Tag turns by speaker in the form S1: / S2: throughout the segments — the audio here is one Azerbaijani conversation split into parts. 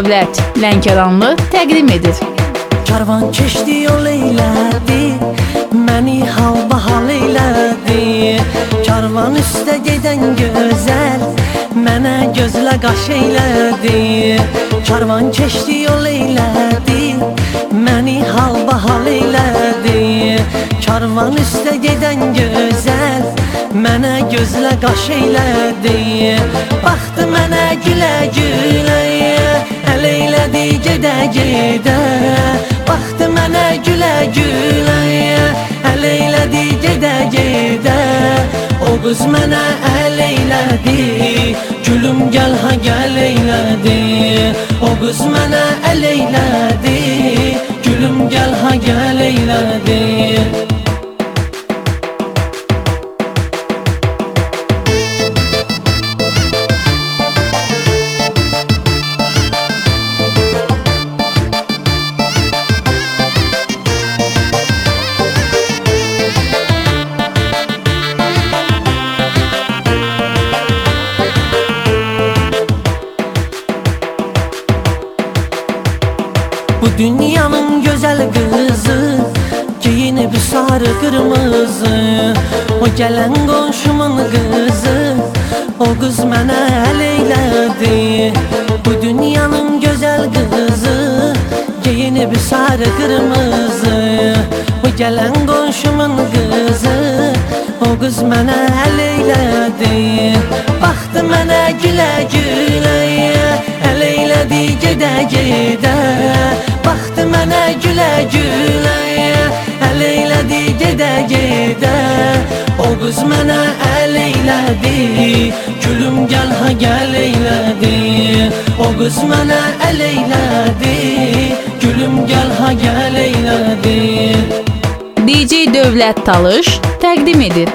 S1: Dövlət Lənkəranlı təqdim edir.
S2: Karvan keçdi yol eylədi, məni hal-bahal eylədi. Karvan üstə gedən gözəl, mənə gözlə qaş eylədi. Karvan keçdi yol eylədi, məni hal-bahal eylədi. Karvan üstə gedən gözəl, mənə gözlə qaş eylədi. Baxdı mənə gülə-gülə, əl eylədi gedə-gedə. Baxdı mənə gülə-gülə, əl eylədi gedə-gedə. O qız mənə əl eylədi, gülüm gəl ha gəl eylədi. O qız mənə əl eylədi, gülüm gəl ha gəl eylədi. Bu dünyanın gözəl qızı, giyinib sarı qırmızı. O gələn qonşumun qızı, o qız mənə əl eylədi. Bu dünyanın gözəl qızı, giyinib sarı qırmızı. O gələn qonşumun qızı, o qız mənə əl eylədi. Baxdı mənə gülə-gülə, əl eylədi gedə-gedə. Baxdı mənə gülə-gülə, əl eylədi gedə-gedə. O qız mənə əl eylədi, gülüm gəl ha gəl eylədi. O qız mənə əl eylədi, gülüm gəl ha gəl eylədi.
S1: DJ Dövlət Talış təqdim edir.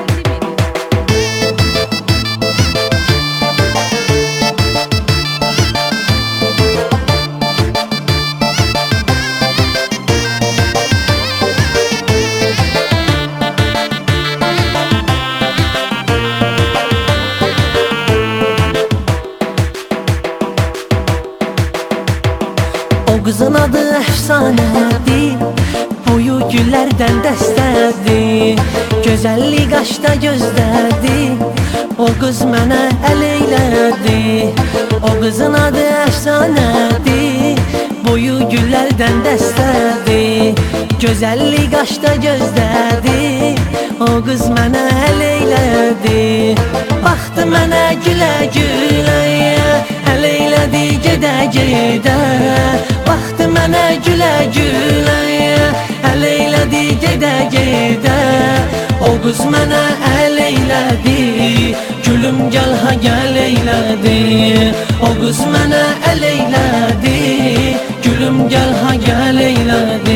S2: O qızın adı əfsanədir, boyu güllərdən dəstədir. Gözəllik qaşda gözdədir, o qız mənə əl eylədi. O qızın adı əfsanədir, boyu güllərdən dəstədir. Gözəllik qaşda gözdədir, o qız mənə əl eylədi. Baxdı mənə gülə-gülə, əl eylədi gedə-gedə. Baxdı mənə gülə-gülə, əl eylədi gedə-gedə. O qız mənə əl eylədi, gülüm gəl ha gəl eylədi. O qız mənə əl eylədi, gülüm gəl ha gəl eylədi.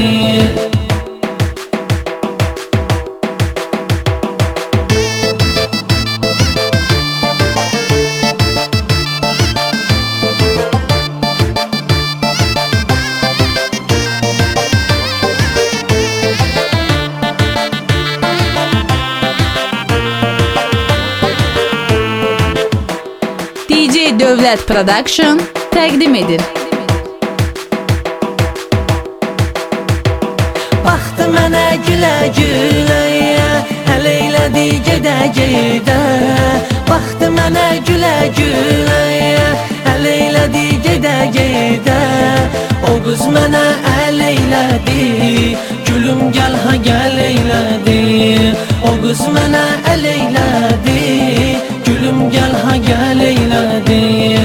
S1: DJ Dövlət Production təqdim edir.
S2: Baxdı mənə gülə-gülə, əl eylədi gedə-gedə. Baxdı mənə gülə-gülə, əl eylədi gedə-gedə. O qız mənə əl eylədi, gülüm gəl ha gəl eylədi. O qız mənə əl eylədi, gülüm gəl ha gəl eylədi.